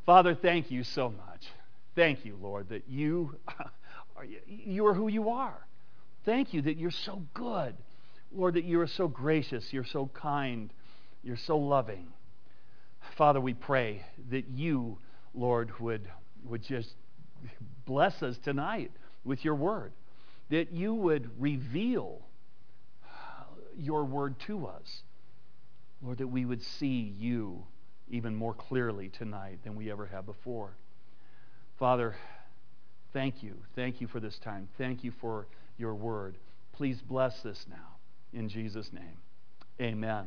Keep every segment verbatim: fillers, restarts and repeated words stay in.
Father, thank you so much. Thank you, Lord, that you are, you are who you are. Thank you that you're so good. Lord, that you are so gracious, you're so kind, you're so loving. Father, we pray that you, Lord, would, would just bless us tonight with your word, that you would reveal your word to us. Lord, that we would see you even more clearly tonight than we ever have before. Father, thank you. Thank you for this time. Thank you for your word. Please bless this now. In Jesus' name, amen.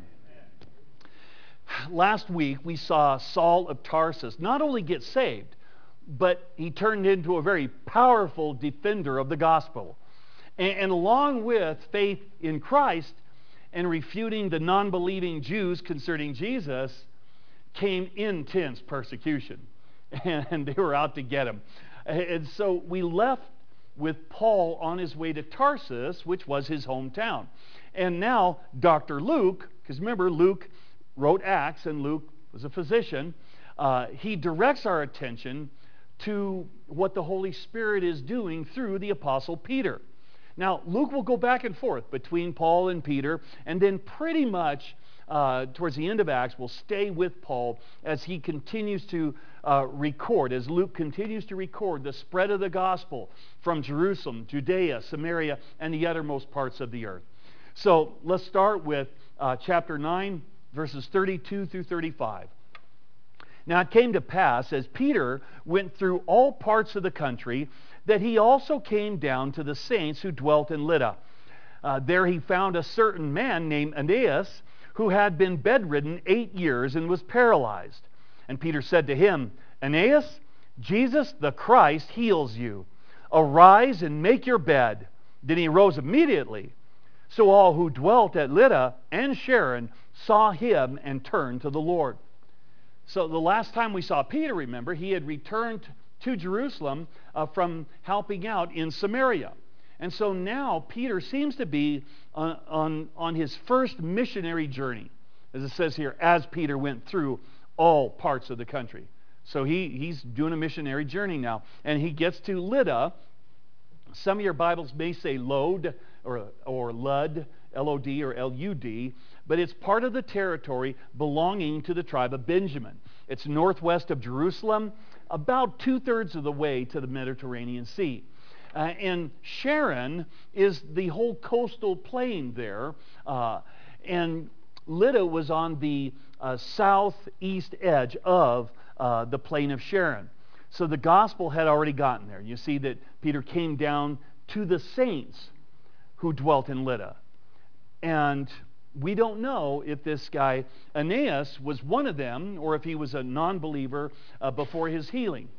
Amen. Last week, we saw Saul of Tarsus not only get saved, but he turned into a very powerful defender of the gospel. And, and along with faith in Christ and refuting the non-believing Jews concerning Jesus, came intense persecution. And, and they were out to get him. And so we left with Paul on his way to Tarsus, which was his hometown. And now Doctor Luke, because remember Luke wrote Acts and Luke was a physician, uh, he directs our attention to what the Holy Spirit is doing through the Apostle Peter. Now Luke will go back and forth between Paul and Peter, and then pretty much uh, towards the end of Acts will stay with Paul as he continues to uh, record, as Luke continues to record the spread of the gospel from Jerusalem, Judea, Samaria, and the uttermost parts of the earth. So let's start with uh, chapter nine, verses thirty-two through thirty-five. Now it came to pass, as Peter went through all parts of the country, that he also came down to the saints who dwelt in Lydda. Uh, there he found a certain man named Aeneas, who had been bedridden eight years and was paralyzed. And Peter said to him, Aeneas, Jesus the Christ heals you. Arise and make your bed. Then he rose immediately. So all who dwelt at Lydda and Sharon saw him and turned to the Lord. So the last time we saw Peter, remember, he had returned to Jerusalem uh, from helping out in Samaria. And so now Peter seems to be on, on, on his first missionary journey, as it says here, as Peter went through all parts of the country. So he, he's doing a missionary journey now. And he gets to Lydda. Some of your Bibles may say Lod or, or Lud, L O D or L U D, but it's part of the territory belonging to the tribe of Benjamin. It's northwest of Jerusalem, about two-thirds of the way to the Mediterranean Sea. Uh, and Sharon is the whole coastal plain there, uh, and Lydda was on the uh, southeast edge of uh, the plain of Sharon. So the gospel had already gotten there. You see that Peter came down to the saints who dwelt in Lydda. And we don't know if this guy Aeneas was one of them or if he was a non-believer uh, before his healing.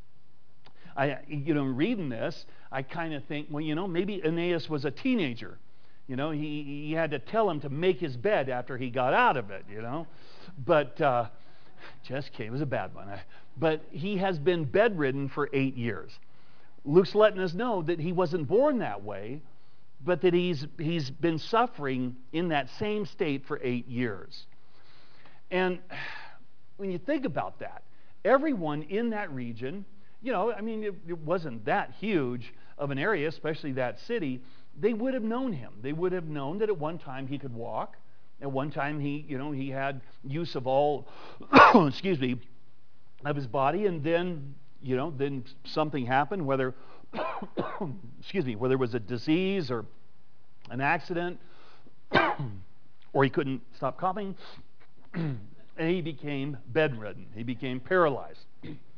I, you know, reading this, I kind of think, well, you know, maybe Aeneas was a teenager. You know, he, he had to tell him to make his bed after he got out of it, you know. But, uh, just kidding, it was a bad one. But he has been bedridden for eight years. Luke's letting us know that he wasn't born that way, but that he's, he's been suffering in that same state for eight years. And when you think about that, everyone in that region, you know, I mean, it, it wasn't that huge of an area, especially that city. They would have known him. They would have known that at one time he could walk. At one time he, you know, he had use of all, excuse me, of his body. And then, you know, then something happened, whether, excuse me, whether it was a disease or an accident, or he couldn't stop coughing, and he became bedridden. He became paralyzed.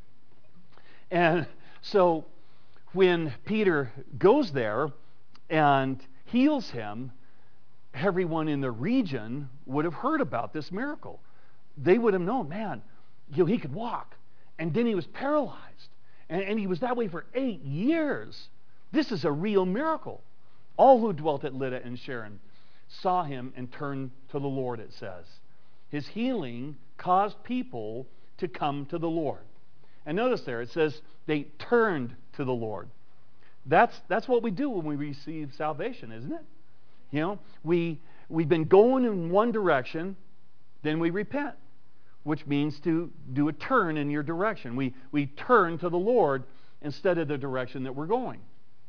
And so when Peter goes there and heals him, everyone in the region would have heard about this miracle. They would have known, man, you know, he could walk. And then he was paralyzed. And, and he was that way for eight years. This is a real miracle. All who dwelt at Lydda and Sharon saw him and turned to the Lord, it says. His healing caused people to come to the Lord. And notice there, it says they turned to the Lord. That's, that's what we do when we receive salvation, isn't it? You know, we, we've been going in one direction, then we repent. which means to do a turn in your direction. We, we turn to the Lord instead of the direction that we're going.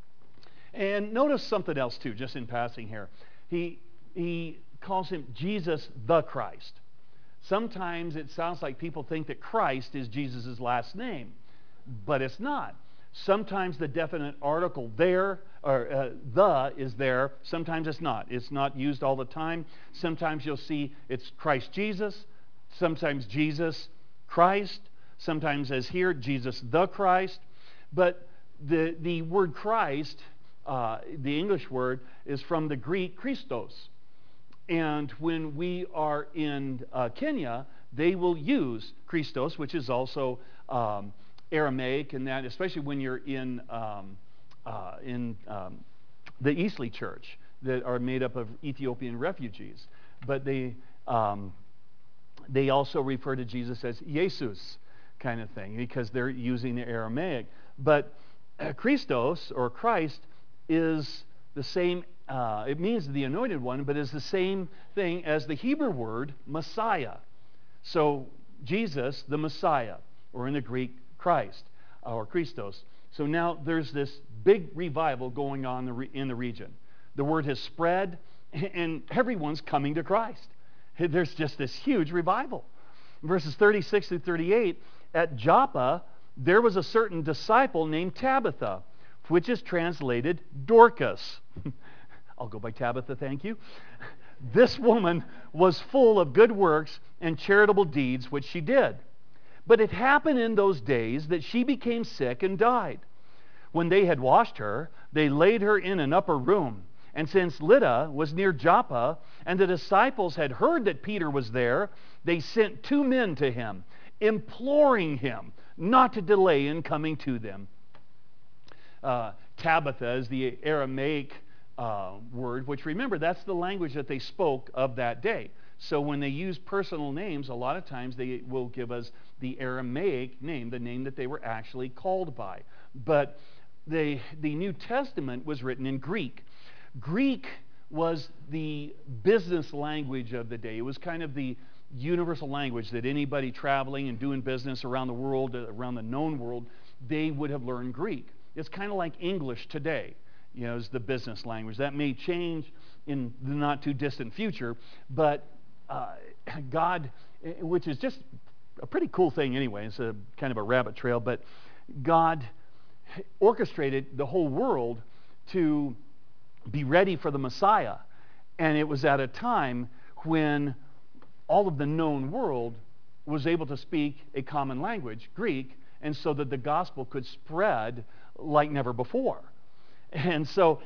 And notice something else too, just in passing here. He, he calls him Jesus the Christ. Sometimes it sounds like people think that Christ is Jesus' last name, but it's not. Sometimes the definite article there, or uh, the is there. Sometimes it's not. It's not used all the time. Sometimes you'll see it's Christ Jesus. Sometimes Jesus Christ. Sometimes as here, Jesus the Christ. But the, the word Christ, uh, the English word, is from the Greek Christos. And when we are in uh, Kenya, they will use Christos, which is also um, Aramaic, and that, especially when you're in um, uh, in um, the Eastleigh Church, that are made up of Ethiopian refugees. But they um, they also refer to Jesus as Jesus, kind of thing, because they're using the Aramaic. But uh, Christos, or Christ, is the same. Uh, it means the anointed one, but is the same thing as the Hebrew word Messiah. So Jesus, the Messiah, or in the Greek, Christ, or Christos. So now there's this big revival going on in the, re- in the region. The word has spread, and everyone's coming to Christ. There's just this huge revival. Verses thirty-six through thirty-eight, at Joppa, there was a certain disciple named Tabitha, which is translated Dorcas. I'll go by Tabitha, thank you. This woman was full of good works and charitable deeds, which she did. But it happened in those days that she became sick and died. When they had washed her, they laid her in an upper room. And since Lydda was near Joppa, and the disciples had heard that Peter was there, they sent two men to him, imploring him not to delay in coming to them. Uh, Tabitha is the Aramaic Uh, word, which, remember, that's the language that they spoke of that day. So when they use personal names, a lot of times they will give us the Aramaic name, the name that they were actually called by. But the, the New Testament was written in Greek. Greek was the business language of the day. It was kind of the universal language that anybody traveling and doing business around the world, around the known world, they would have learned Greek. It's kind of like English today. You know, is the business language. That may change in the not too distant future, but uh, God, which is just a pretty cool thing anyway, it's a kind of a rabbit trail, but God orchestrated the whole world to be ready for the Messiah. And it was at a time when all of the known world was able to speak a common language, Greek, and so that the gospel could spread like never before. And so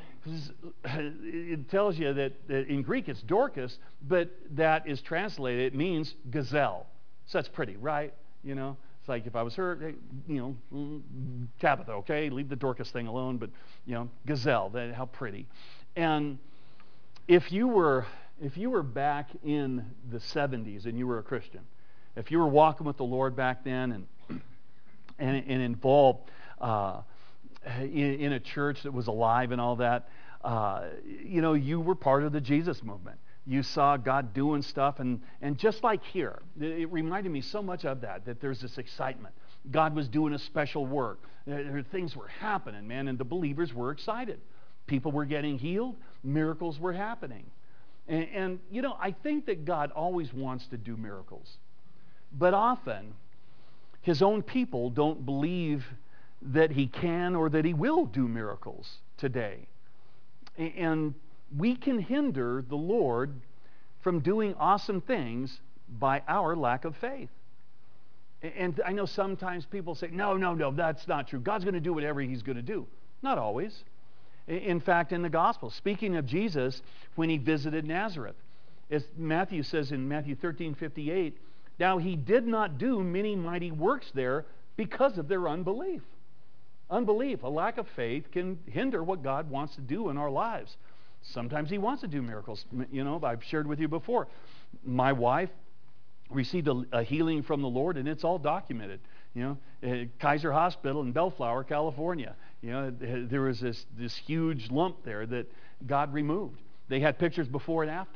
it tells you that, that in Greek it's Dorcas, but that is translated, it means gazelle. So that's pretty, right? You know, it's like if I was her, hey, you know, Tabitha, okay, leave the Dorcas thing alone, but, you know, gazelle, that, how pretty. And if you were, if you were back in the seventies and you were a Christian, if you were walking with the Lord back then and, and, and involved, uh, In, in a church that was alive and all that, uh, you know, you were part of the Jesus movement. You saw God doing stuff, and, and just like here, it reminded me so much of that, that there's this excitement. God was doing a special work. There, things were happening, man, and the believers were excited. People were getting healed. Miracles were happening. And, and, you know, I think that God always wants to do miracles. But often, his own people don't believe that he can or that he will do miracles today. And we can hinder the Lord from doing awesome things by our lack of faith. And I know sometimes people say, no, no, no, that's not true. God's going to do whatever he's going to do. Not always. In fact, in the gospel, speaking of Jesus, when he visited Nazareth, as Matthew says in Matthew thirteen fifty-eight, now he did not do many mighty works there because of their unbelief. Unbelief, a lack of faith, can hinder what God wants to do in our lives. Sometimes he wants to do miracles. You know, I've shared with you before. My wife received a, a healing from the Lord, and it's all documented. You know, at Kaiser Hospital in Bellflower, California. You know, there was this, this huge lump there that God removed. They had pictures before and after.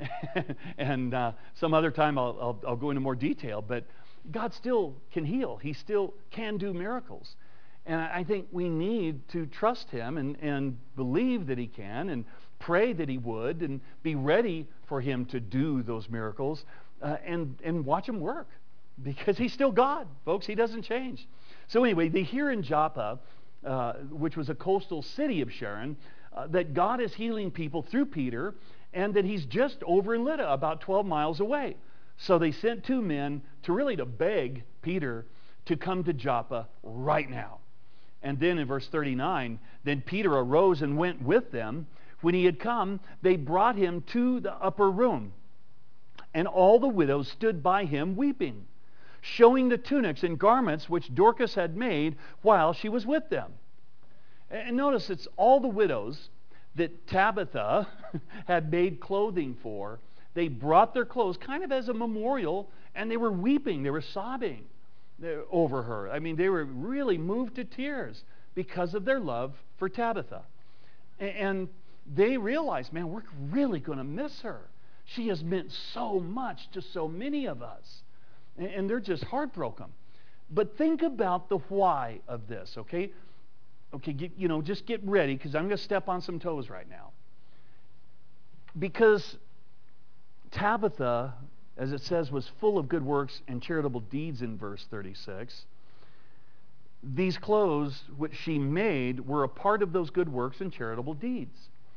and uh, some other time I'll, I'll, I'll go into more detail, but God still can heal. He still can do miracles. And I think we need to trust him and, and believe that he can and pray that he would and be ready for him to do those miracles uh, and, and watch him work, because he's still God, folks. He doesn't change. So anyway, they hear in Joppa, uh, which was a coastal city of Sharon, uh, that God is healing people through Peter, and that he's just over in Lydda, about twelve miles away. So they sent two men to really to beg Peter to come to Joppa right now. And then in verse thirty-nine, then Peter arose and went with them. When he had come, they brought him to the upper room. And all the widows stood by him weeping, showing the tunics and garments which Dorcas had made while she was with them. And notice it's all the widows that Tabitha had made clothing for. They brought their clothes kind of as a memorial, and they were weeping, they were sobbing over her. I mean, they were really moved to tears because of their love for Tabitha. And they realized, man, we're really going to miss her. She has meant so much to so many of us. And they're just heartbroken. But think about the why of this, okay? Okay, get, you know, just get ready, because I'm going to step on some toes right now. Because Tabitha, as it says, was full of good works and charitable deeds in verse thirty-six. These clothes which she made were a part of those good works and charitable deeds.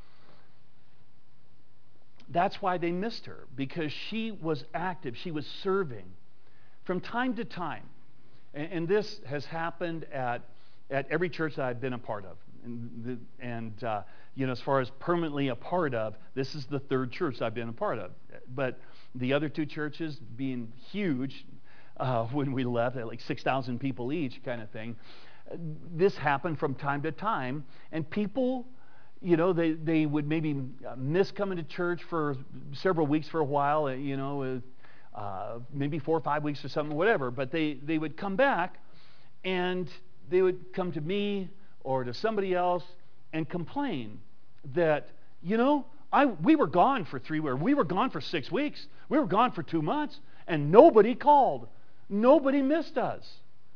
That's why they missed her, because she was active. She was serving from time to time. And, and this has happened at, at every church that I've been a part of. And, the, and uh, you know, as far as permanently a part of, this is the third church I've been a part of. But the other two churches being huge, uh, when we left, at like six thousand people each kind of thing, this happened from time to time. And people, you know, they, they would maybe miss coming to church for several weeks for a while, you know, uh, maybe four or five weeks or something, whatever. But they, they would come back, and they would come to me or to somebody else and complain that, you know, I we were gone for three weeks. We were gone for six weeks. We were gone for two months, and nobody called. Nobody missed us.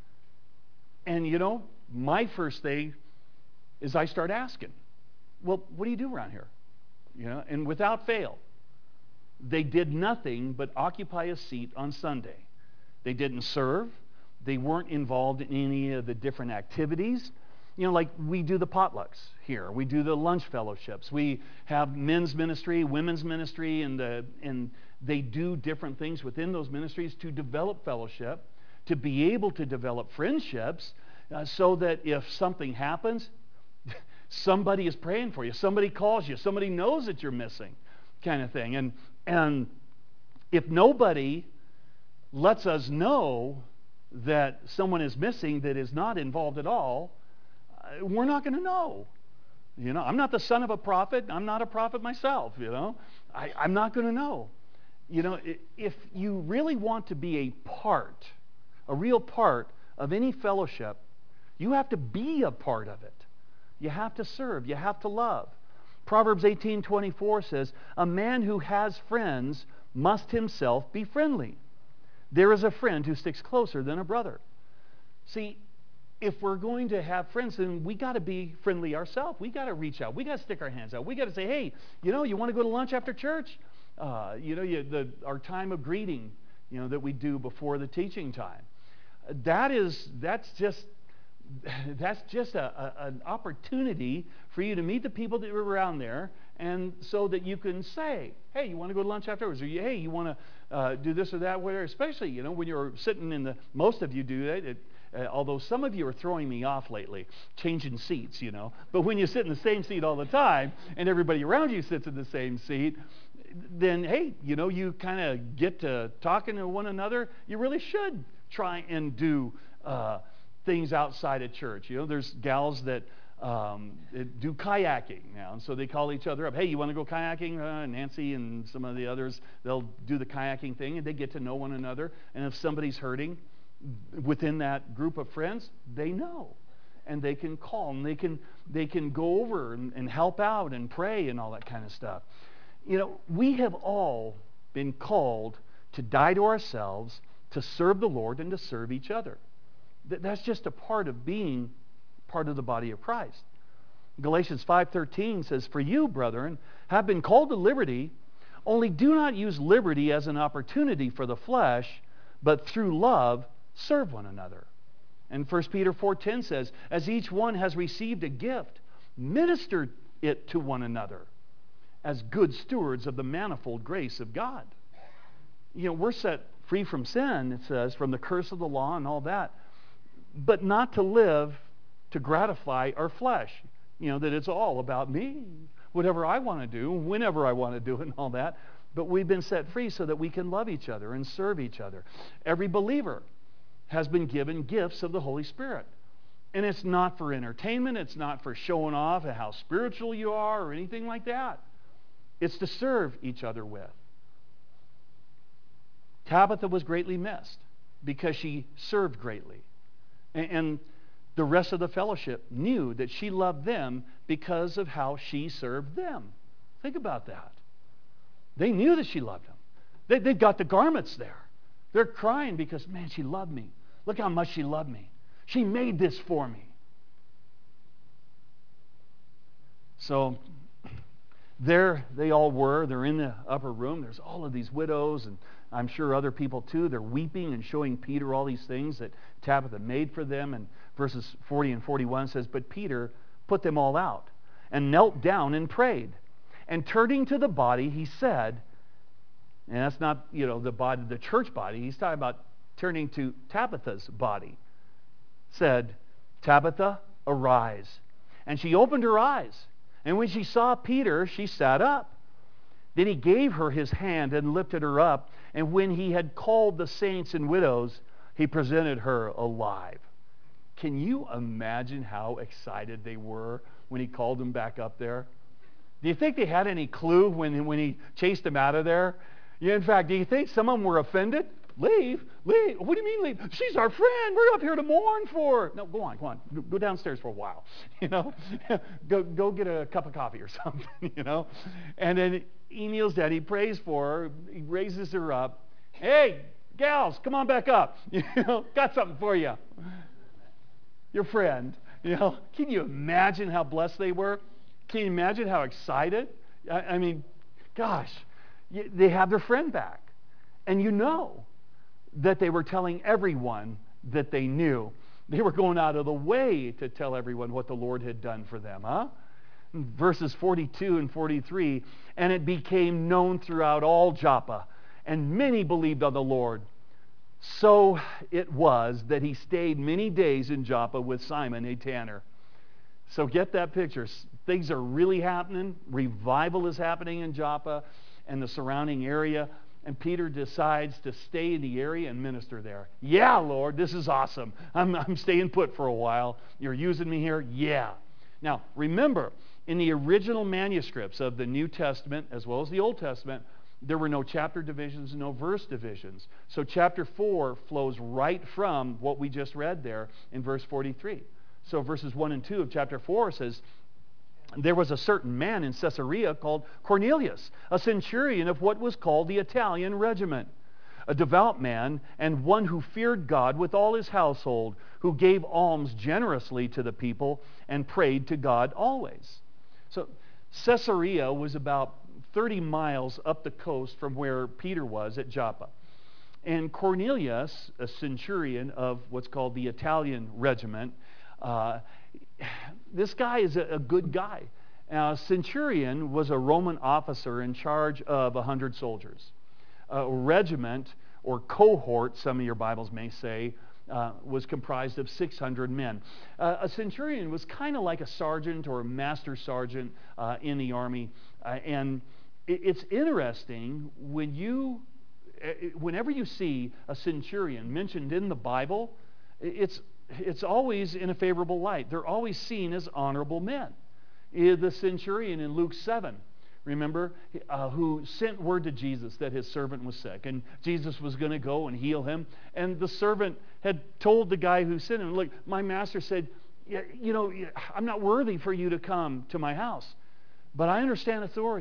And, you know, my first thing is I start asking, well, what do you do around here? You know, and without fail, they did nothing but occupy a seat on Sunday. They didn't serve. They weren't involved in any of the different activities. You know, like we do the potlucks here. We do the lunch fellowships. We have men's ministry, women's ministry, and, the, and they do different things within those ministries to develop fellowship, to be able to develop friendships, uh, so that if something happens, somebody is praying for you. Somebody calls you. Somebody knows that you're missing, kind of thing. And, and if nobody lets us know that someone is missing that is not involved at all, we're not going to know. You know, I'm not the son of a prophet. I'm not a prophet myself, you know. I, I'm not going to know. You know, if you really want to be a part, a real part of any fellowship, you have to be a part of it. You have to serve. You have to love. Proverbs eighteen twenty-four says, a man who has friends must himself be friendly. There is a friend who sticks closer than a brother. See, if we're going to have friends, then we got to be friendly ourselves. We got to reach out. We got to stick our hands out. We got to say, hey, you know, you want to go to lunch after church? Uh, you know, you, the, our time of greeting, you know, that we do before the teaching time. That is, that's just, that's just a, a, an opportunity for you to meet the people that are around there, and so that you can say, hey, you want to go to lunch afterwards? Or, hey, you want to uh, do this or that? Whatever. Especially, you know, when you're sitting in the, most of you do that, it, Uh, although some of you are throwing me off lately, changing seats, you know. But when you sit in the same seat all the time, and everybody around you sits in the same seat, then, hey, you know, you kind of get to talking to one another. You really should try and do uh, things outside of church. You know, there's gals that um, do kayaking now, and so they call each other up. Hey, you want to go kayaking? Uh, Nancy and some of the others, they'll do the kayaking thing, and they get to know one another. And if somebody's hurting within that group of friends, they know, and they can call, and they can they can go over and, and help out and pray and all that kind of stuff. You know, we have all been called to die to ourselves, to serve the Lord, and to serve each other. That's just a part of being part of the body of Christ. Galatians five thirteen says, "For you, brethren, have been called to liberty, only do not use liberty as an opportunity for the flesh, but through love serve one another." And First Peter four ten says, "As each one has received a gift, minister it to one another as good stewards of the manifold grace of God." You know, we're set free from sin, it says, from the curse of the law and all that, but not to live to gratify our flesh. You know, that it's all about me, whatever I want to do, whenever I want to do it and all that. But we've been set free so that we can love each other and serve each other. Every believer has been given gifts of the Holy Spirit. And it's not for entertainment. It's not for showing off at how spiritual you are or anything like that. It's to serve each other with. Tabitha was greatly missed because she served greatly. And, and the rest of the fellowship knew that she loved them because of how she served them. Think about that. They knew that she loved them. They, they've got the garments there. They're crying because, man, she loved me. Look how much she loved me. She made this for me. So there they all were. They're in the upper room. There's all of these widows, and I'm sure other people too. They're weeping and showing Peter all these things that Tabitha made for them. And verses forty and forty-one says, "But Peter put them all out and knelt down and prayed. And turning to the body, he said," and that's not, you know, the body, the church body. He's talking about turning to Tabitha's body. Said, "Tabitha, arise." And she opened her eyes. And when she saw Peter, she sat up. Then he gave her his hand and lifted her up. And when he had called the saints and widows, he presented her alive. Can you imagine how excited they were when he called them back up there? Do you think they had any clue when, when he chased them out of there? Yeah, in fact, do you think some of them were offended? Leave? Leave? What do you mean leave? She's our friend. We're up here to mourn for her. No, go on, go on. Go downstairs for a while. You know? go go get a cup of coffee or something, you know? And then he kneels down. He prays for her. He raises her up. "Hey, gals, come on back up. You know, got something for you. Your friend." You know? Can you imagine how blessed they were? Can you imagine how excited? I, I mean, gosh, they have their friend back. And you know that they were telling everyone that they knew. They were going out of the way to tell everyone what the Lord had done for them, huh? Verses forty-two and forty-three, "And it became known throughout all Joppa, and many believed on the Lord. So it was that he stayed many days in Joppa with Simon, a tanner." So get that picture. Things are really happening. Revival is happening in Joppa and the surrounding area. And Peter decides to stay in the area and minister there. "Yeah, Lord, this is awesome. I'm, I'm staying put for a while. You're using me here? Yeah." Now, remember, in the original manuscripts of the New Testament as well as the Old Testament, there were no chapter divisions and no verse divisions. So chapter four flows right from what we just read there in verse forty-three. So verses one and two of chapter four says, "There was a certain man in Caesarea called Cornelius, a centurion of what was called the Italian regiment, a devout man and one who feared God with all his household, who gave alms generously to the people and prayed to God always." So Caesarea was about thirty miles up the coast from where Peter was at Joppa. And Cornelius, a centurion of what's called the Italian regiment, uh, this guy is a, a good guy. Now, a centurion was a Roman officer in charge of one hundred soldiers. A regiment, or cohort, some of your Bibles may say, uh, was comprised of six hundred men. Uh, a centurion was kind of like a sergeant or a master sergeant uh, in the army. Uh, and it, it's interesting, when you, whenever you see a centurion mentioned in the Bible, it's It's always in a favorable light. They're always seen as honorable men. The centurion in Luke seven, remember, uh, who sent word to Jesus that his servant was sick, and Jesus was going to go and heal him. And the servant had told the guy who sent him, "Look, my master said, you know, I'm not worthy for you to come to my house, but I understand authority.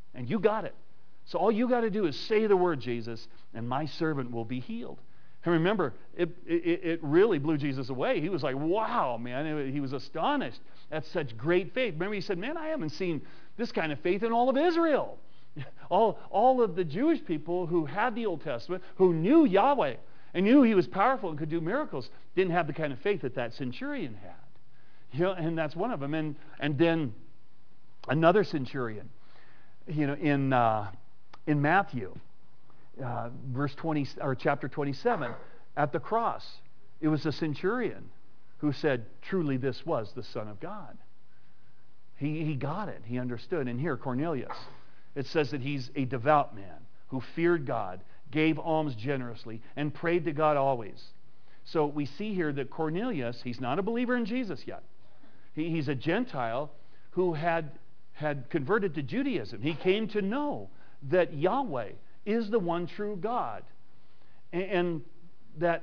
And you got it. So all you got to do is say the word, Jesus, and my servant will be healed. And remember, it, it, it really blew Jesus away. He was like, wow, man. He was astonished at such great faith. Remember, he said, man, I haven't seen this kind of faith in all of Israel. All, all of the Jewish people who had the Old Testament, who knew Yahweh and knew he was powerful and could do miracles, didn't have the kind of faith that that centurion had. You know, and that's one of them. And, and then another centurion, you know, in, uh, in Matthew, uh, verse twenty, or chapter twenty-seven, at the cross, it was a centurion who said, truly this was the Son of God. He, he got it. He understood. And here, Cornelius, it says that he's a devout man who feared God, gave alms generously, and prayed to God always. So we see here that Cornelius, he's not a believer in Jesus yet. He, he's a Gentile who had, had converted to Judaism. He came to know that Yahweh is the one true God. And, and that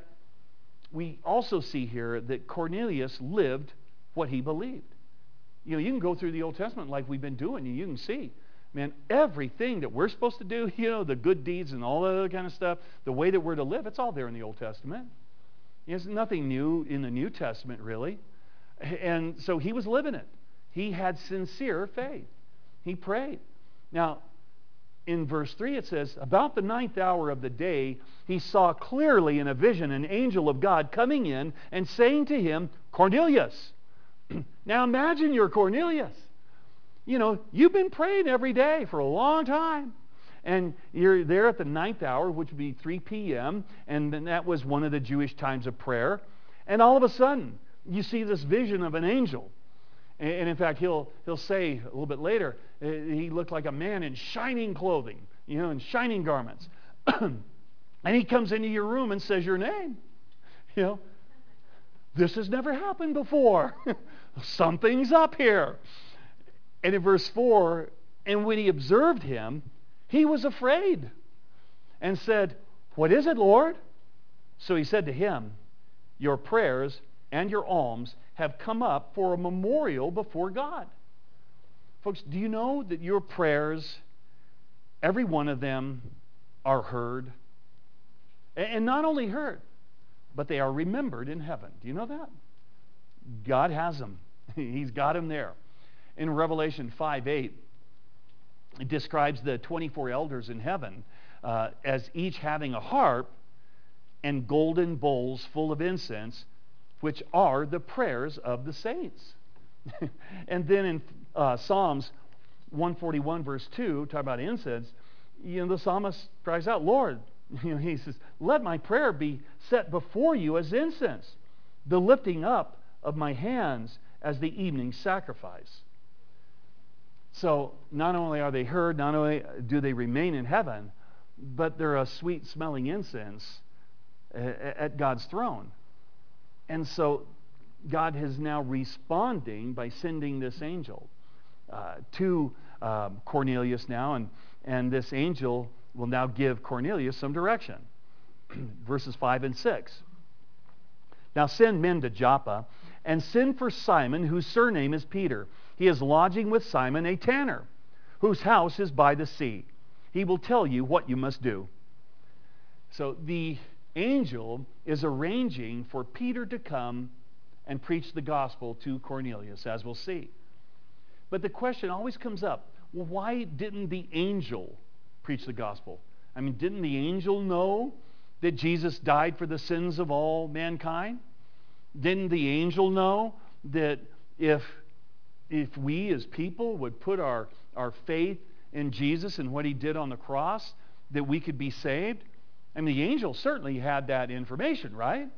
we also see here that Cornelius lived what he believed. You know, you can go through the Old Testament like we've been doing, and you can see, man, everything that we're supposed to do, you know, the good deeds and all that other kind of stuff, the way that we're to live, it's all there in the Old Testament. There's nothing new in the New Testament, really. And so he was living it. He had sincere faith. He prayed. Now, in verse three it says, about the ninth hour of the day, he saw clearly in a vision an angel of God coming in and saying to him, Cornelius. Now imagine you're Cornelius. You know, you've been praying every day for a long time. And you're there at the ninth hour, which would be three p.m., and then that was one of the Jewish times of prayer. And all of a sudden, you see this vision of an angel. And in fact, he'll he'll say a little bit later, he looked like a man in shining clothing, you know, in shining garments. And he comes into your room and says your name. You know, this has never happened before. Something's up here. And in verse four, and when he observed him, he was afraid and said, what is it, Lord? So he said to him, your prayers and your alms have come up for a memorial before God. Folks, do you know that your prayers, every one of them, are heard? And not only heard, but they are remembered in heaven. Do you know that? God has them. He's got them there. In Revelation five eight, it describes the twenty-four elders in heaven uh, as each having a harp and golden bowls full of incense, which are the prayers of the saints. And then in uh, Psalms one forty-one verse two, talking about incense, you know, the psalmist cries out, Lord, you know, he says, let my prayer be set before you as incense, the lifting up of my hands as the evening sacrifice. So not only are they heard, not only do they remain in heaven, but they're a sweet-smelling incense at God's throne. And so God is now responding by sending this angel uh, to um, Cornelius now, and, and this angel will now give Cornelius some direction. Verses five and six. Now send men to Joppa, and send for Simon, whose surname is Peter. He is lodging with Simon, a tanner, whose house is by the sea. He will tell you what you must do. So the angel is arranging for Peter to come and preach the gospel to Cornelius, as we'll see. But the question always comes up, well, why didn't the angel preach the gospel? I mean, didn't the angel know that Jesus died for the sins of all mankind? Didn't the angel know that if, if we as people would put our, our faith in Jesus and what he did on the cross, that we could be saved? I mean, the angel certainly had that information, right?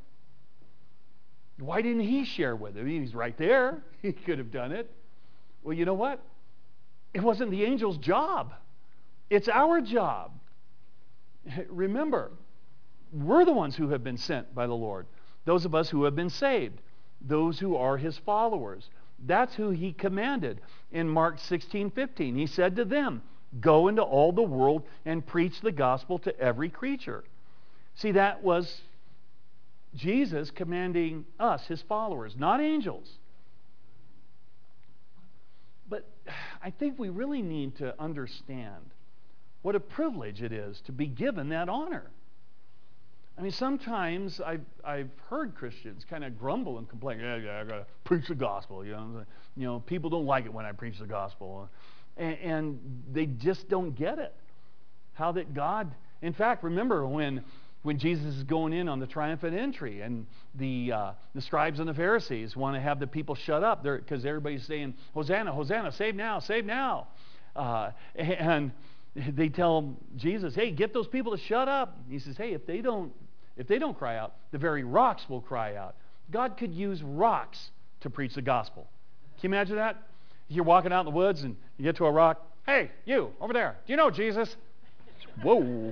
Why didn't he share with him? He's right there. He could have done it. Well, you know what? It wasn't the angel's job. It's our job. Remember, we're the ones who have been sent by the Lord. Those of us who have been saved. Those who are his followers. That's who he commanded. In Mark sixteen fifteen, he said to them, go into all the world and preach the gospel to every creature. See, that was Jesus commanding us, his followers, not angels. But I think we really need to understand what a privilege it is to be given that honor. I mean, sometimes I've, I've heard Christians kind of grumble and complain, yeah, yeah, I got to preach the gospel, you know. You know, people don't like it when I preach the gospel. And, and they just don't get it. How that God, in fact, remember when when Jesus is going in on the triumphant entry and the uh, the scribes and the Pharisees want to have the people shut up because everybody's saying, Hosanna, Hosanna, save now, save now. Uh, and they tell Jesus, hey, get those people to shut up. He says, hey, if they don't If they don't cry out, the very rocks will cry out. God could use rocks to preach the gospel. Can you imagine that? You're walking out in the woods and you get to a rock. Hey, you, over there, do you know Jesus? Whoa.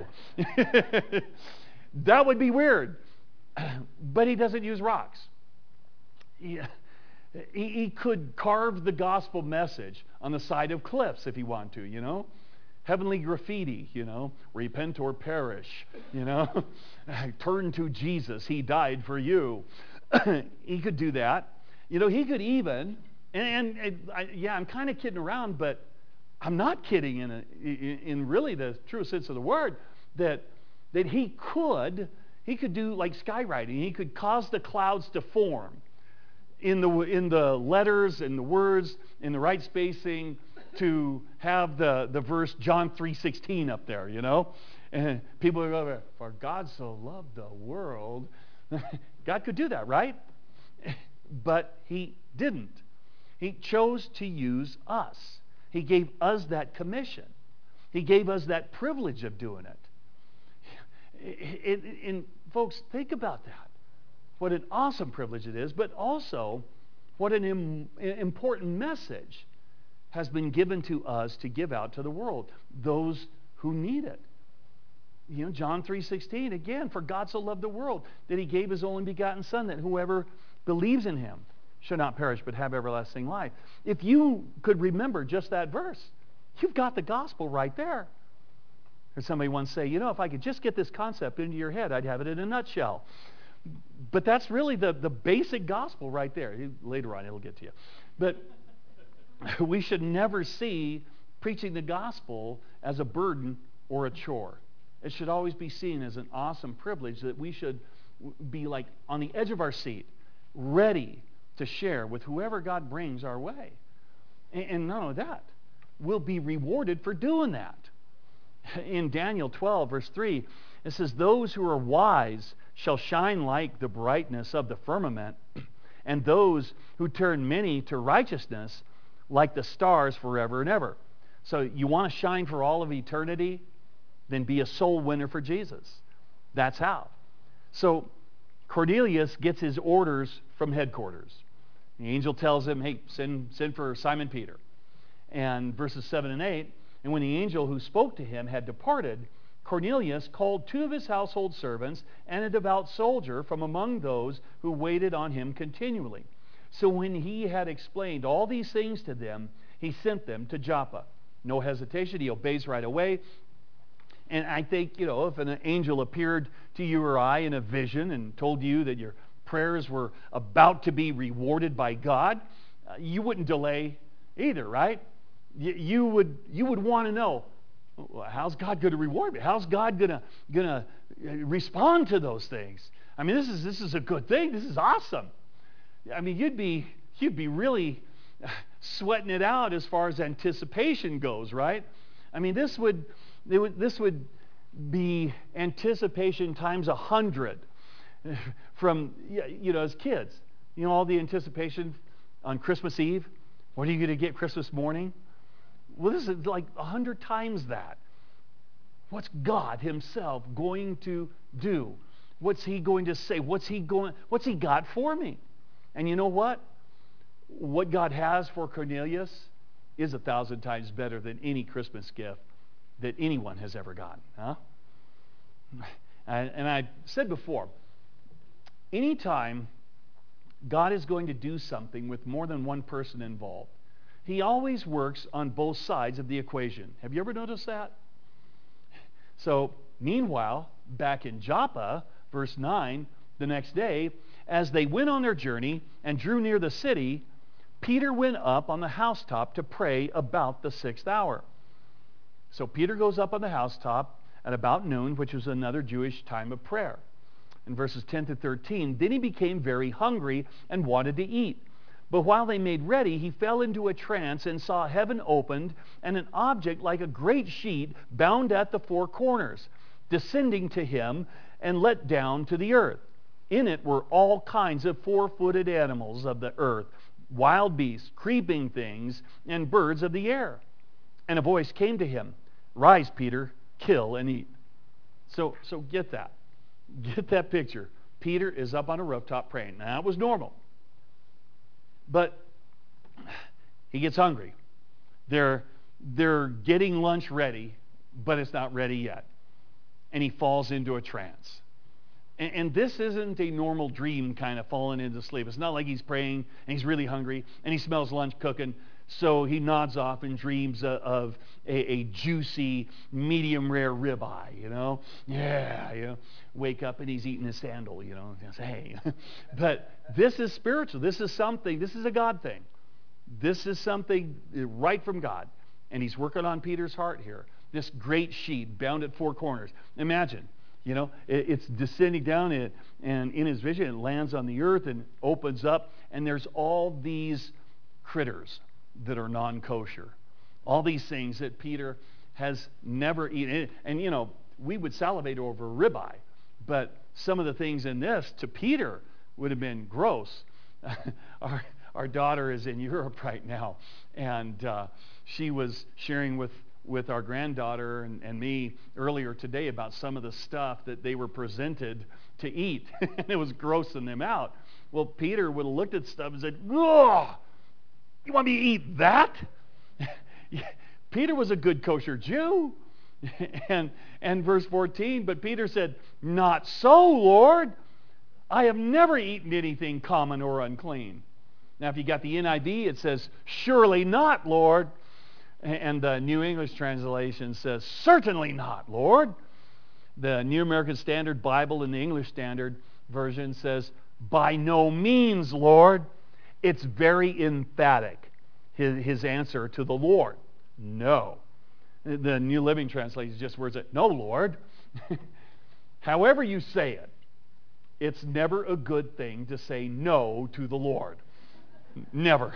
That would be weird. But he doesn't use rocks. He, he, he could carve the gospel message on the side of cliffs if he wanted to, you know. Heavenly graffiti, you know, repent or perish, you know, turn to Jesus, he died for you. He could do that. You know, he could even, and, and, and I, yeah, I'm kind of kidding around, but I'm not kidding in, a, in, in really the true sense of the word, that, that he could, he could do like skywriting. He could cause the clouds to form in the, in the letters and the words, in the right spacing, to have the, the verse John three sixteen up there, you know? And people would go, for God so loved the world. God could do that, right? But he didn't. He chose to use us. He gave us that commission. He gave us that privilege of doing it. it, it and folks, think about that. What an awesome privilege it is, but also what an im, important message has been given to us to give out to the world, those who need it. You know, John three sixteen, again, for God so loved the world that he gave his only begotten Son, that whoever believes in him should not perish but have everlasting life. If you could remember just that verse, you've got the gospel right there. Or somebody once say, you know, if I could just get this concept into your head, I'd have it in a nutshell. But that's really the, the basic gospel right there. Later on, it'll get to you. But we should never see preaching the gospel as a burden or a chore. It should always be seen as an awesome privilege that we should be like on the edge of our seat, ready to share with whoever God brings our way. And, and not only that, we'll be rewarded for doing that. In Daniel twelve, verse three, it says, those who are wise shall shine like the brightness of the firmament, and those who turn many to righteousness like the stars forever and ever. So you want to shine for all of eternity? Then be a soul winner for Jesus. That's how. So Cornelius gets his orders from headquarters. The angel tells him, hey, send, send for Simon Peter. And verses seven and eight, and when the angel who spoke to him had departed, Cornelius called two of his household servants and a devout soldier from among those who waited on him continually. So when he had explained all these things to them, he sent them to Joppa. No hesitation, he obeys right away. And I think, you know, if an angel appeared to you or I in a vision and told you that your prayers were about to be rewarded by God, uh, you wouldn't delay either, right? You, you would you would want to know, how's God going to reward me? How's God going to going to respond to those things? I mean, this is this is a good thing. This is awesome. I mean, you'd be you'd be really sweating it out as far as anticipation goes, right? I mean, this would, it would this would be anticipation times a hundred from, you know, as kids. You know, all the anticipation on Christmas Eve. What are you going to get Christmas morning? Well, this is like a hundred times that. What's God himself going to do? What's he going to say? What's he going? What's he got for me? And you know what? What God has for Cornelius is a thousand times better than any Christmas gift that anyone has ever gotten. Huh? And, and I said before, anytime God is going to do something with more than one person involved, he always works on both sides of the equation. Have you ever noticed that? So, meanwhile, back in Joppa, verse nine, the next day, as they went on their journey and drew near the city, Peter went up on the housetop to pray about the sixth hour. So Peter goes up on the housetop at about noon, which was another Jewish time of prayer. In verses ten to thirteen, then he became very hungry and wanted to eat. But while they made ready, he fell into a trance and saw heaven opened and an object like a great sheet bound at the four corners, descending to him and let down to the earth. In it were all kinds of four-footed animals of the earth, wild beasts, creeping things, and birds of the air. And a voice came to him, "Rise, Peter, kill and eat." So, so get that. Get that picture. Peter is up on a rooftop praying. Now, that was normal. But he gets hungry. They're, they're getting lunch ready, but it's not ready yet. And he falls into a trance. And, and this isn't a normal dream kind of falling into sleep. It's not like he's praying and he's really hungry and he smells lunch cooking. So he nods off and dreams of, of a, a juicy, medium rare ribeye, you know? Yeah, you know. Wake up and he's eating his sandal, you know? Just, hey. But this is spiritual. This is something. This is a God thing. This is something right from God. And he's working on Peter's heart here. This great sheet bound at four corners. Imagine, you know, it, it's descending down it, and in his vision it lands on the earth and opens up, and there's all these critters that are non-kosher. All these things that Peter has never eaten. And, you know, we would salivate over ribeye, but some of the things in this to Peter would have been gross. our, our daughter is in Europe right now, and uh, she was sharing with, with our granddaughter and, and me earlier today about some of the stuff that they were presented to eat, and it was grossing them out. Well, Peter would have looked at stuff and said, "Ugh! You want me to eat that?" Peter was a good kosher Jew. and, and verse fourteen, but Peter said, "Not so, Lord. I have never eaten anything common or unclean." Now, if you got the N I V, it says, "Surely not, Lord." And the New English Translation says, "Certainly not, Lord." The New American Standard Bible and the English Standard Version says, "By no means, Lord." It's very emphatic, his, his answer to the Lord. No. The New Living Translation just words it, "No, Lord." However you say it, it's never a good thing to say no to the Lord. Never.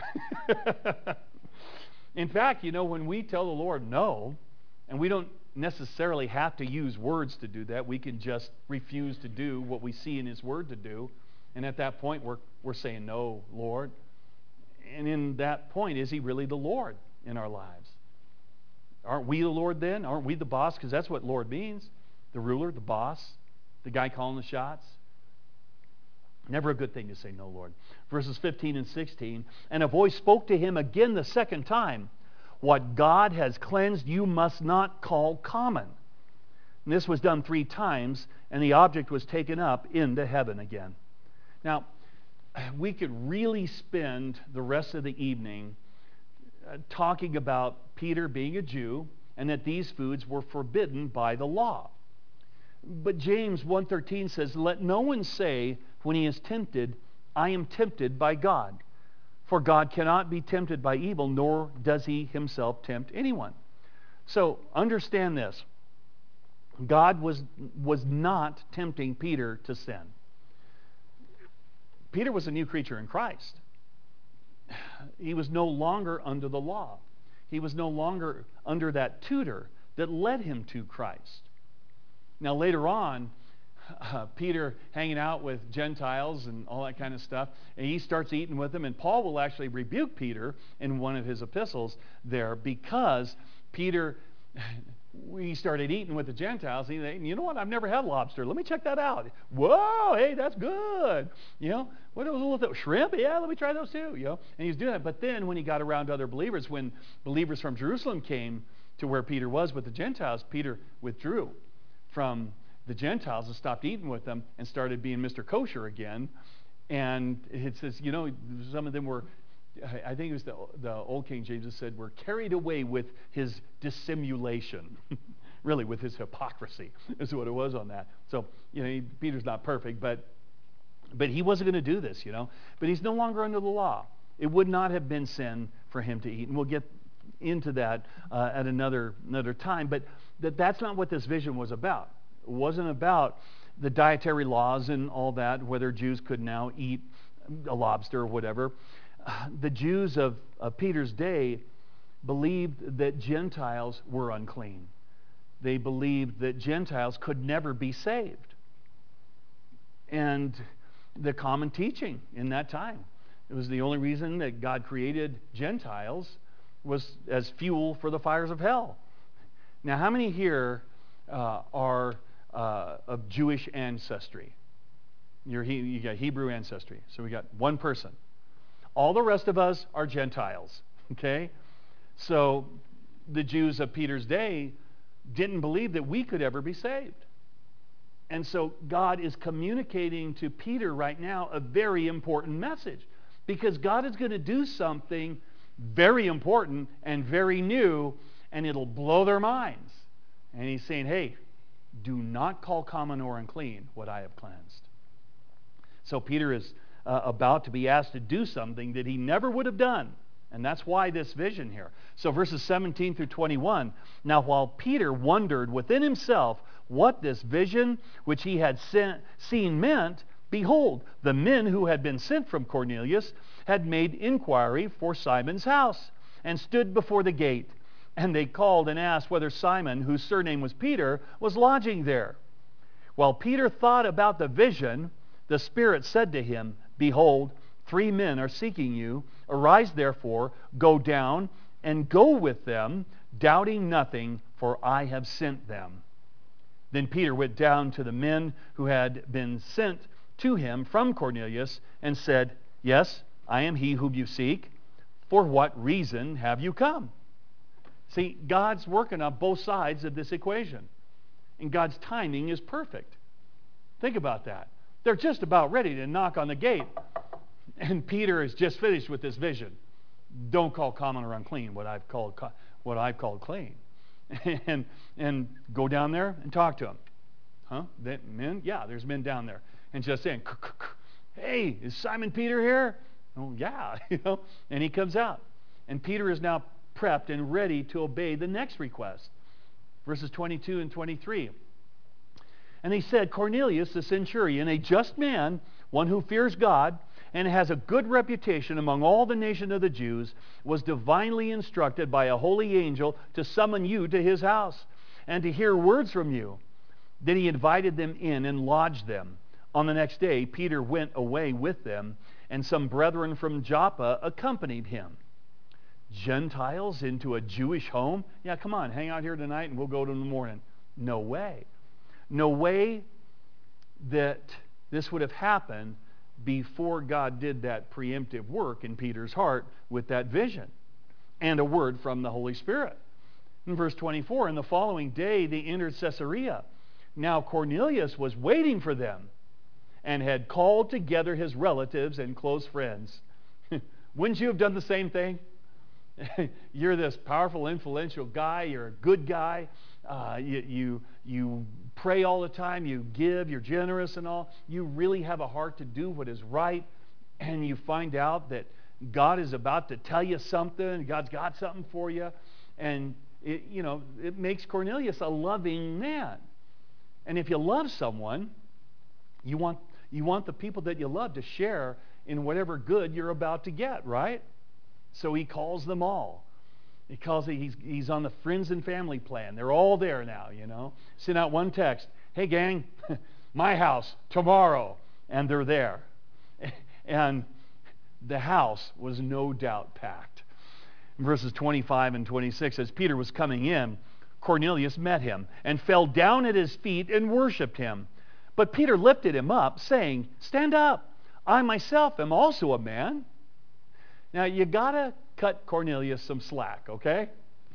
In fact, you know, when we tell the Lord no, and we don't necessarily have to use words to do that, we can just refuse to do what we see in his word to do. And at that point, we're, we're saying, "No, Lord." And in that point, is he really the Lord in our lives? Aren't we the Lord then? Aren't we the boss? Because that's what Lord means. The ruler, the boss, the guy calling the shots. Never a good thing to say no, Lord. Verses fifteen and sixteen, and a voice spoke to him again the second time, "What God has cleansed you must not call common." And this was done three times, and the object was taken up into heaven again. Now, we could really spend the rest of the evening uh, talking about Peter being a Jew and that these foods were forbidden by the law. But James one thirteen says, "Let no one say when he is tempted, 'I am tempted by God.' For God cannot be tempted by evil, nor does he himself tempt anyone." So understand this. God was, was not tempting Peter to sin. Peter was a new creature in Christ. He was no longer under the law. He was no longer under that tutor that led him to Christ. Now later on, uh, Peter hanging out with Gentiles and all that kind of stuff, and he starts eating with them, and Paul will actually rebuke Peter in one of his epistles there because Peter... we started eating with the Gentiles, and he, "You know what? I've never had lobster. Let me check that out." "Whoa, hey, that's good." You know, what are those little shrimp? Yeah, let me try those too. You know, and he was doing that. But then when he got around to other believers, when believers from Jerusalem came to where Peter was with the Gentiles, Peter withdrew from the Gentiles and stopped eating with them and started being Mister Kosher again. And it says, you know, some of them were, I think it was the, the old King James that said, "We're carried away with his dissimulation." Really, with his hypocrisy is what it was on that. So, you know, he, Peter's not perfect, but but he wasn't going to do this, you know. But he's no longer under the law. It would not have been sin for him to eat. And we'll get into that uh, at another, another time. But that, that's not what this vision was about. It wasn't about the dietary laws and all that, whether Jews could now eat a lobster or whatever. Uh, the Jews of, of Peter's day believed that Gentiles were unclean. They believed that Gentiles could never be saved. And the common teaching in that time, it was the only reason that God created Gentiles was as fuel for the fires of hell. Now, how many here uh, are uh, of Jewish ancestry? You're he, you got Hebrew ancestry. So we got one person. All the rest of us are Gentiles. Okay? So the Jews of Peter's day didn't believe that we could ever be saved. And so God is communicating to Peter right now a very important message, because God is going to do something very important and very new, and it'll blow their minds. And he's saying, hey, do not call common or unclean what I have cleansed. So Peter is uh, about to be asked to do something that he never would have done. And that's why this vision here. So verses seventeen through twenty-one. Now while Peter wondered within himself what this vision which he had sent, seen meant, behold, the men who had been sent from Cornelius had made inquiry for Simon's house, and stood before the gate. And they called and asked whether Simon, whose surname was Peter, was lodging there. While Peter thought about the vision, the Spirit said to him, behold, three men are seeking you. Arise, therefore, go down, and go with them, doubting nothing, for I have sent them. Then Peter went down to the men who had been sent to him from Cornelius, and said, yes, I am he whom you seek. For what reason have you come? See, God's working on both sides of this equation. And God's timing is perfect. Think about that. They're just about ready to knock on the gate. And Peter is just finished with this vision. Don't call common or unclean what I've called what I've called clean. and and go down there and talk to them. Huh? That men? Yeah, there's men down there. And just saying, hey, is Simon Peter here? Oh, yeah. you know. And he comes out. And Peter is now prepped and ready to obey the next request. Verses twenty-two and twenty-three. And he said, Cornelius, the centurion, a just man, one who fears God, and has a good reputation among all the nation of the Jews, was divinely instructed by a holy angel to summon you to his house, and to hear words from you. Then he invited them in and lodged them. On the next day, Peter went away with them, and some brethren from Joppa accompanied him. Gentiles into a Jewish home? Yeah, come on, hang out here tonight and we'll go to in the morning. No way. No way that this would have happened before God did that preemptive work in Peter's heart with that vision and a word from the Holy Spirit. In verse twenty-four, and the following day they entered Caesarea. Now Cornelius was waiting for them and had called together his relatives and close friends. Wouldn't you have done the same thing? You're this powerful, influential guy. You're a good guy. Uh, you, you, you pray all the time. You give. You're generous and all. You really have a heart to do what is right. And you find out that God is about to tell you something. God's got something for you. And, it, you know, it makes Cornelius a loving man. And if you love someone, you want, you want the people that you love to share in whatever good you're about to get, right? So he calls them all. He calls it, he's, he's on the friends and family plan. They're all there now, you know. Send out one text. Hey, gang, my house tomorrow. And they're there. And the house was no doubt packed. In verses twenty-five and twenty-six, as Peter was coming in, Cornelius met him and fell down at his feet and worshiped him. But Peter lifted him up, saying, stand up. I myself am also a man. Now, you got to cut Cornelius some slack, okay?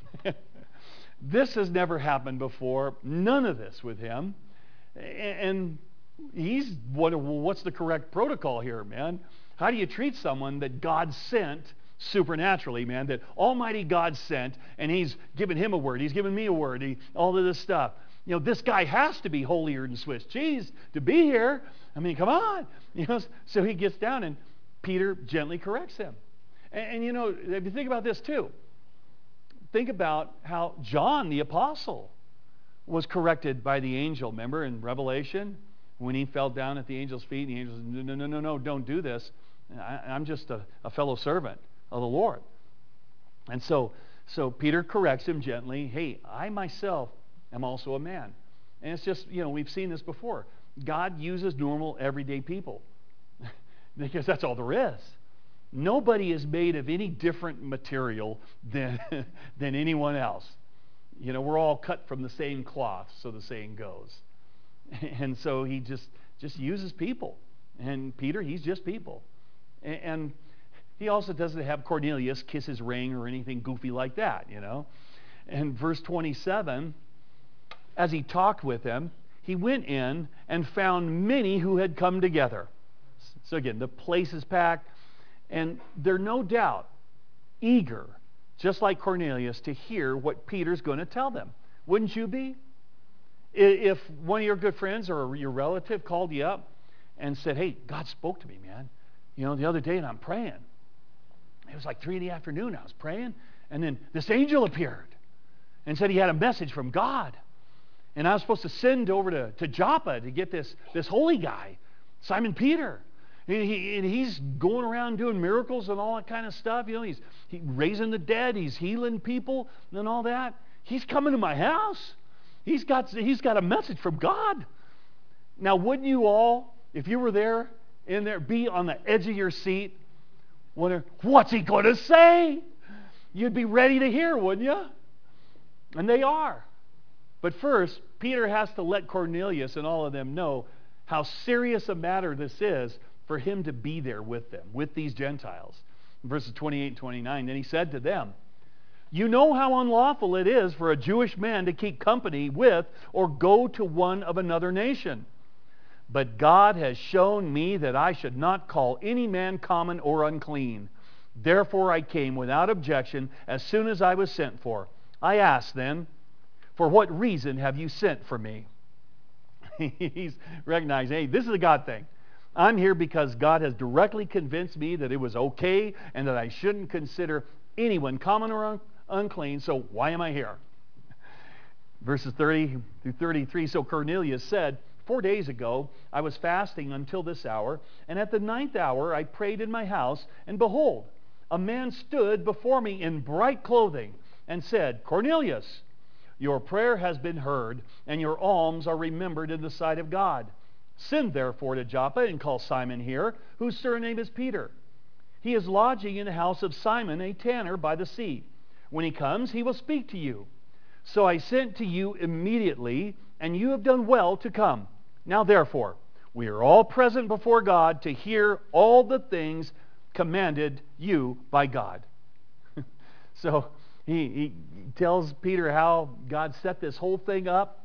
This has never happened before. None of this with him. And he's, what, what's the correct protocol here, man? How do you treat someone that God sent supernaturally, man, that Almighty God sent, and he's given him a word, he's given me a word, he, all of this stuff. You know, this guy has to be holier than Swiss cheese to be here. I mean, come on. You know, so he gets down and Peter gently corrects him. And, and you know, if you think about this too, think about how John the Apostle was corrected by the angel. Remember in Revelation when he fell down at the angel's feet, and the angel said, no, no, no, no, no, don't do this. I, I'm just a, a fellow servant of the Lord. And so, so Peter corrects him gently. Hey, I myself am also a man. And it's just, you know, we've seen this before. God uses normal, everyday people because that's all there is. Nobody is made of any different material than, than anyone else. You know, we're all cut from the same cloth, so the saying goes. And so he just, just uses people. And Peter, he's just people. And, and he also doesn't have Cornelius kiss his ring or anything goofy like that, you know. And verse twenty-seven, as he talked with them, he went in and found many who had come together. So again, the place is packed, and they're no doubt eager, just like Cornelius, to hear what Peter's going to tell them. Wouldn't you be? If one of your good friends or your relative called you up and said, hey, God spoke to me, man. You know, the other day, and I'm praying. It was like three in the afternoon. I was praying, and then this angel appeared and said he had a message from God. And I was supposed to send over to, to Joppa to get this, this holy guy, Simon Peter. And, he, and he's going around doing miracles and all that kind of stuff. You know, he's he, raising the dead. He's healing people and all that. He's coming to my house. He's got, he's got a message from God. Now, wouldn't you all, if you were there, in there, be on the edge of your seat, wondering, what's he going to say? You'd be ready to hear, wouldn't you? And they are. But first, Peter has to let Cornelius and all of them know how serious a matter this is for him to be there with them, with these Gentiles. In verses twenty-eight and twenty-nine, then he said to them, you know how unlawful it is for a Jewish man to keep company with or go to one of another nation. But God has shown me that I should not call any man common or unclean. Therefore I came without objection as soon as I was sent for. I asked then, for what reason have you sent for me? He's recognizing, hey, this is a God thing. I'm here because God has directly convinced me that it was okay and that I shouldn't consider anyone common or un- unclean, so why am I here? Verses thirty through thirty-three, so Cornelius said, four days ago I was fasting until this hour, and at the ninth hour I prayed in my house, and behold, a man stood before me in bright clothing and said, Cornelius, your prayer has been heard, and your alms are remembered in the sight of God. Send therefore to Joppa and call Simon here, whose surname is Peter. He is lodging in the house of Simon, a tanner by the sea. When he comes, he will speak to you. So I sent to you immediately, and you have done well to come. Now therefore, we are all present before God to hear all the things commanded you by God. So he, he tells Peter how God set this whole thing up.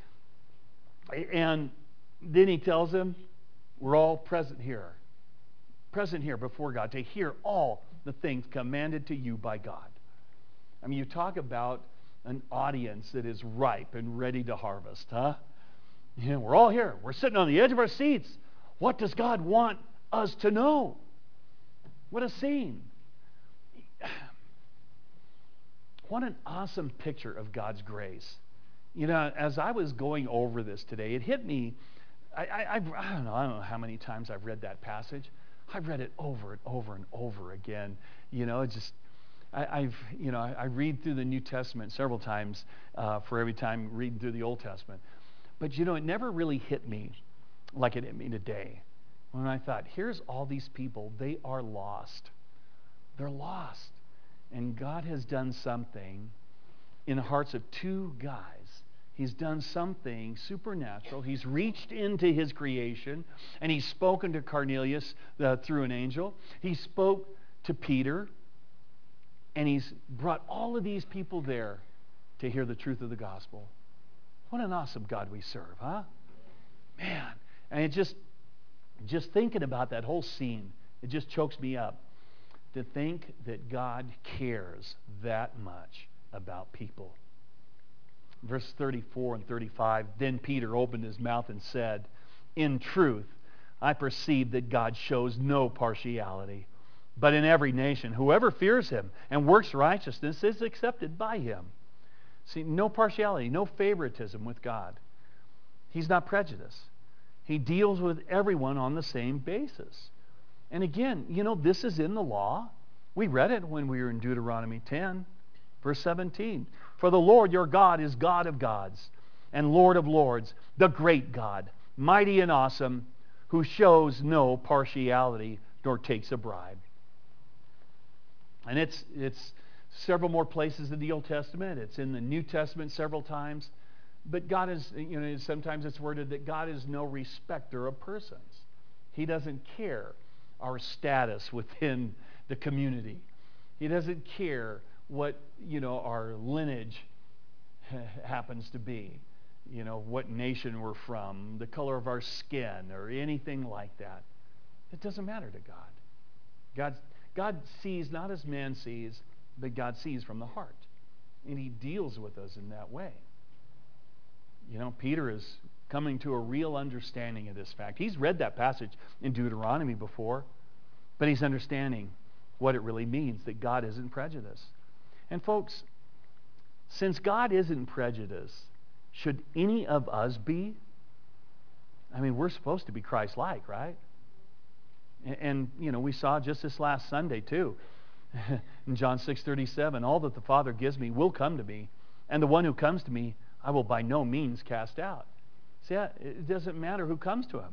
And then he tells him, we're all present here. Present here before God to hear all the things commanded to you by God. I mean, you talk about an audience that is ripe and ready to harvest, huh? You know, we're all here. We're sitting on the edge of our seats. What does God want us to know? What a scene. What an awesome picture of God's grace. You know, as I was going over this today, it hit me. I, I, I've, I don't know. I don't know how many times I've read that passage. I've read it over and over and over again. You know, it just I, I've you know I, I read through the New Testament several times uh, for every time reading through the Old Testament. But you know, it never really hit me like it hit me today when I thought, here's all these people. They are lost. They're lost, and God has done something in the hearts of two guys. He's done something supernatural. He's reached into his creation, and he's spoken to Cornelius uh, through an angel. He spoke to Peter, and he's brought all of these people there to hear the truth of the gospel. What an awesome God we serve, huh? Man, and it just, just thinking about that whole scene, it just chokes me up to think that God cares that much about people. Verse thirty-four and thirty-five, then Peter opened his mouth and said, in truth, I perceive that God shows no partiality, but in every nation. Whoever fears him and works righteousness is accepted by him. See, no partiality, no favoritism with God. He's not prejudiced. He deals with everyone on the same basis. And again, you know, this is in the law. We read it when we were in Deuteronomy ten, verse seventeen. For the Lord your God is God of gods and Lord of lords, the great God, mighty and awesome, who shows no partiality nor takes a bribe. And it's it's several more places in the Old Testament. It's in the New Testament several times. But God is, you know, sometimes it's worded that God is no respecter of persons. He doesn't care our status within the community. He doesn't care what, you know, our lineage happens to be. You know, what nation we're from, the color of our skin, or anything like that. It doesn't matter to God. God, God sees not as man sees, but God sees from the heart. And he deals with us in that way. You know, Peter is coming to a real understanding of this fact. He's read that passage in Deuteronomy before, but he's understanding what it really means, that God isn't prejudiced. And folks, since God isn't prejudiced, should any of us be? I mean, we're supposed to be Christ-like, right? And, and, you know, we saw just this last Sunday, too, in John six thirty-seven, all that the Father gives me will come to me, and the one who comes to me, I will by no means cast out. See, it doesn't matter who comes to him.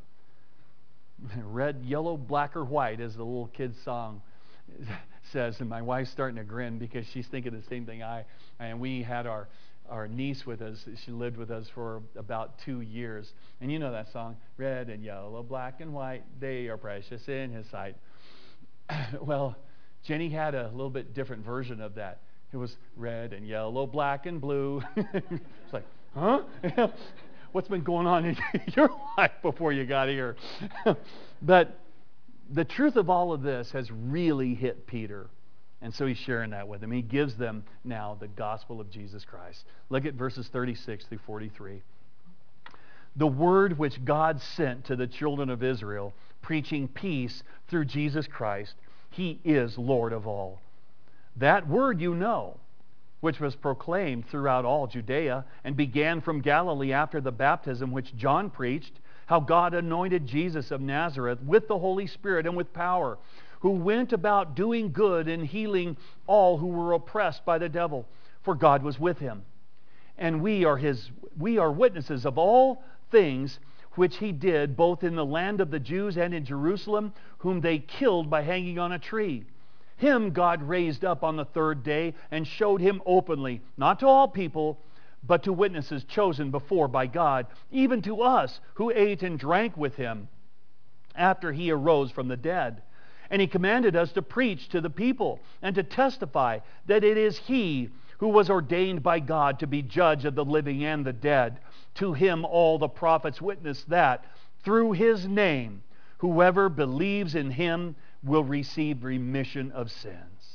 Red, yellow, black, or white, as the little kid's song says, and my wife's starting to grin because she's thinking the same thing I, and we had our our niece with us. She lived with us for about two years. And you know that song, red and yellow, black and white, they are precious in his sight. Well, Jenny had a little bit different version of that. It was red and yellow, black and blue. It's like, huh? What's been going on in your life before you got here? But the truth of all of this has really hit Peter. And so he's sharing that with them. He gives them now the gospel of Jesus Christ. Look at verses thirty-six through forty-three. The word which God sent to the children of Israel, preaching peace through Jesus Christ, he is Lord of all. That word you know, which was proclaimed throughout all Judea and began from Galilee after the baptism which John preached, how God anointed Jesus of Nazareth with the Holy Spirit and with power, who went about doing good and healing all who were oppressed by the devil, for God was with him. And we are his we are witnesses of all things which he did, both in the land of the Jews and in Jerusalem, whom they killed by hanging on a tree. Him God raised up on the third day and showed him openly, not to all people, but to witnesses chosen before by God, even to us who ate and drank with him after he arose from the dead. And he commanded us to preach to the people and to testify that it is he who was ordained by God to be judge of the living and the dead. To him all the prophets witness that through his name whoever believes in him will receive remission of sins.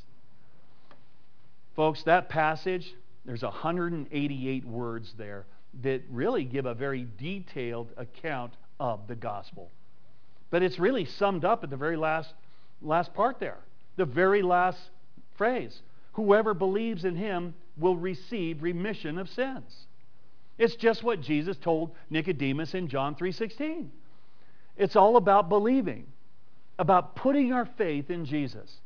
Folks, that passage, there's one hundred eighty-eight words there that really give a very detailed account of the gospel. But it's really summed up at the very last Last part there, the very last phrase. Whoever believes in him will receive remission of sins. It's just what Jesus told Nicodemus in John three sixteen. It's all about believing, about putting our faith in Jesus.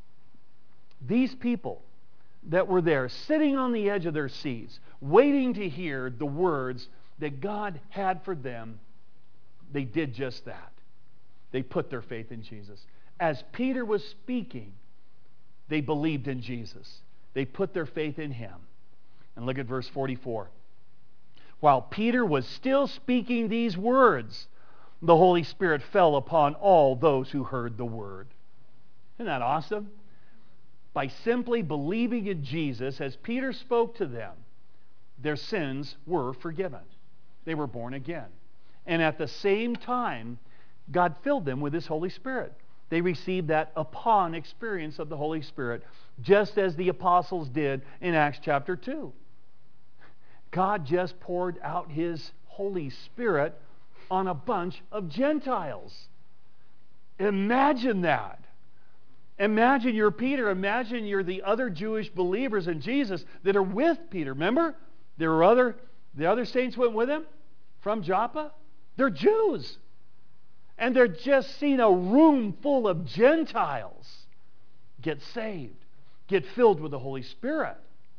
These people that were there, sitting on the edge of their seats, waiting to hear the words that God had for them, they did just that. They put their faith in Jesus. As Peter was speaking, they believed in Jesus. They put their faith in him. And look at verse forty-four. While Peter was still speaking these words, the Holy Spirit fell upon all those who heard the word. Isn't that awesome? By simply believing in Jesus, as Peter spoke to them, their sins were forgiven. They were born again. And at the same time, God filled them with his Holy Spirit. They received that upon experience of the Holy Spirit, just as the apostles did in Acts chapter two. God just poured out his Holy Spirit on a bunch of Gentiles. Imagine that. Imagine you're Peter. Imagine you're the other Jewish believers in Jesus that are with Peter. Remember? There were other, the other saints went with him from Joppa. They're Jews. And they're just seeing a room full of Gentiles get saved, get filled with the Holy Spirit.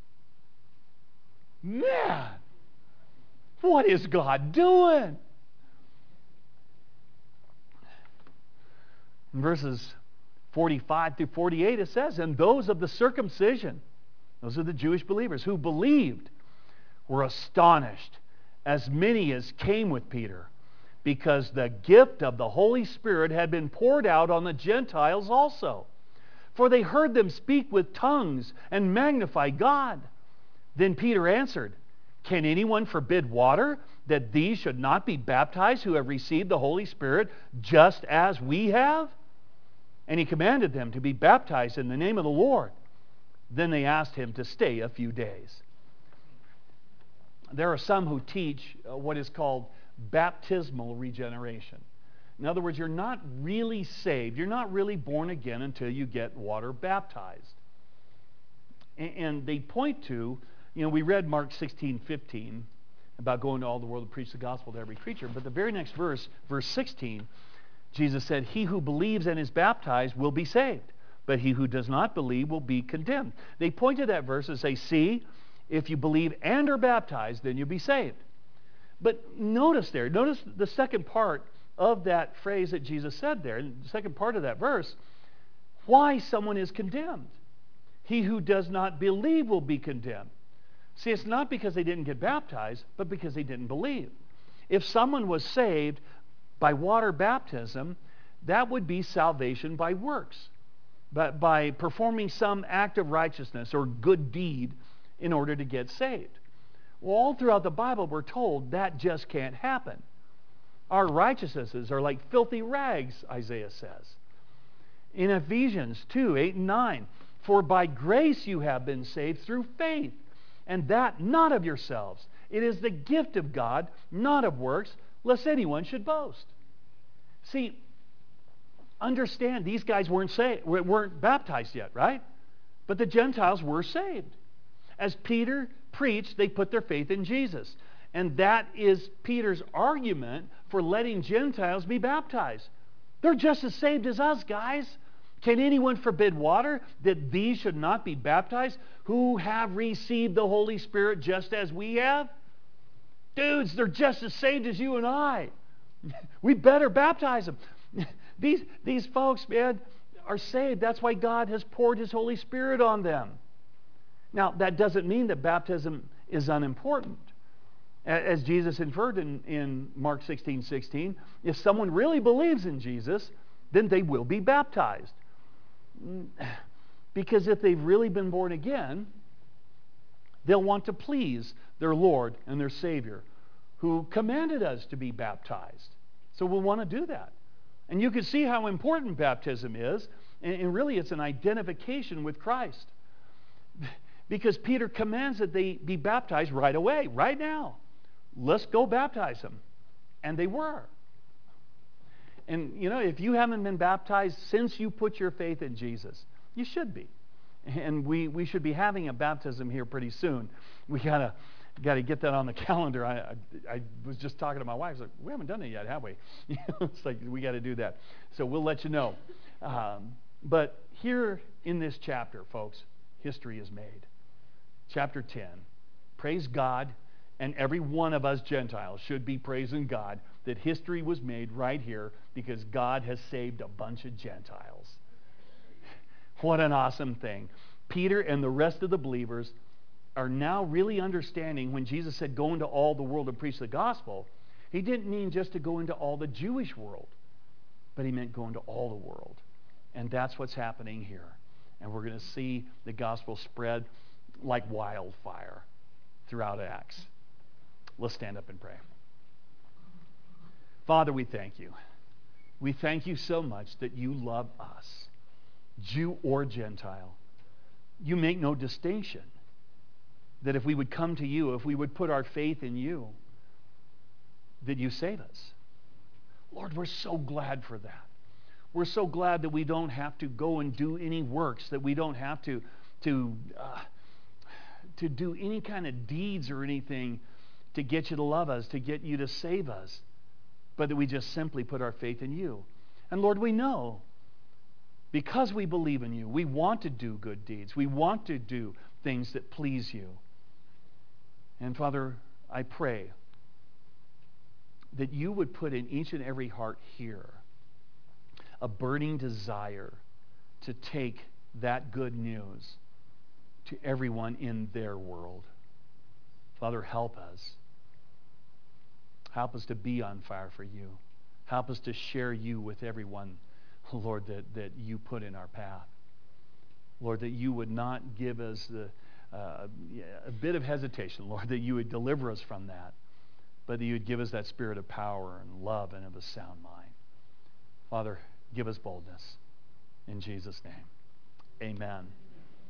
Man, what is God doing? In verses forty-five through forty-eight, it says, and those of the circumcision, those are the Jewish believers who believed, were astonished, as many as came with Peter, because the gift of the Holy Spirit had been poured out on the Gentiles also. For they heard them speak with tongues and magnify God. Then Peter answered, can anyone forbid water, that these should not be baptized who have received the Holy Spirit just as we have? And he commanded them to be baptized in the name of the Lord. Then they asked him to stay a few days. There are some who teach uh, what is called baptismal regeneration. In other words, you're not really saved, you're not really born again until you get water baptized. And, and they point to, you know, we read Mark sixteen fifteen about going to all the world and preach the gospel to every creature, but the very next verse, verse sixteen, Jesus said, he who believes and is baptized will be saved, but he who does not believe will be condemned. They point to that verse and say, see, if you believe and are baptized, then you'll be saved. But notice there, notice the second part of that phrase that Jesus said there, the second part of that verse, why someone is condemned. He who does not believe will be condemned. See, it's not because they didn't get baptized, but because they didn't believe. If someone was saved by water baptism, that would be salvation by works, but by performing some act of righteousness or good deed in order to get saved. Well, all throughout the Bible, we're told that just can't happen. Our righteousnesses are like filthy rags, Isaiah says. In Ephesians two, eight and nine, for by grace you have been saved through faith, and that not of yourselves. It is the gift of God, not of works, lest anyone should boast. See, understand, these guys weren't saved, weren't baptized yet, right? But the Gentiles were saved. As Peter preached, they put their faith in Jesus. And that is Peter's argument for letting Gentiles be baptized. They're just as saved as us, guys. Can anyone forbid water, that these should not be baptized, who have received the Holy Spirit just as we have? Dudes, they're just as saved as you and I. We better baptize them. These, these folks, man, are saved. That's why God has poured His Holy Spirit on them. Now, that doesn't mean that baptism is unimportant. As Jesus inferred in, in Mark sixteen sixteen, if someone really believes in Jesus, then they will be baptized. Because if they've really been born again, they'll want to please their Lord and their Savior, who commanded us to be baptized. So we'll want to do that. And you can see how important baptism is, and, and really it's an identification with Christ. Because Peter commands that they be baptized right away, right now. Let's go baptize them. And they were. And, you know, if you haven't been baptized since you put your faith in Jesus, you should be. And we, we should be having a baptism here pretty soon. We got to got to get that on the calendar. I, I, I was just talking to my wife. I was like, we haven't done it yet, have we? It's like, we got to do that. So we'll let you know. Um, but here in this chapter, folks, history is made. Chapter ten. Praise God. And every one of us Gentiles should be praising God that history was made right here because God has saved a bunch of Gentiles. What an awesome thing. Peter and the rest of the believers are now really understanding when Jesus said, go into all the world and preach the gospel, He didn't mean just to go into all the Jewish world, but He meant go into all the world. And that's what's happening here. And we're going to see the gospel spread like wildfire throughout Acts. Let's stand up and pray. Father, we thank You. We thank You so much that You love us, Jew or Gentile. You make no distinction. That if we would come to You, if we would put our faith in You, that You save us. Lord, we're so glad for that. We're so glad that we don't have to go and do any works, that we don't have to, to, uh, to do any kind of deeds or anything to get you to love us, to get you to save us, but that we just simply put our faith in you. And Lord, we know, because we believe in you, we want to do good deeds. We want to do things that please you. And Father, I pray that you would put in each and every heart here a burning desire to take that good news to everyone in their world. Father, help us. Help us to be on fire for you. Help us to share you with everyone, Lord, that, that you put in our path. Lord, that you would not give us the, uh, a bit of hesitation, Lord, that you would deliver us from that, but that you would give us that spirit of power and love and of a sound mind. Father, give us boldness. In Jesus' name, amen.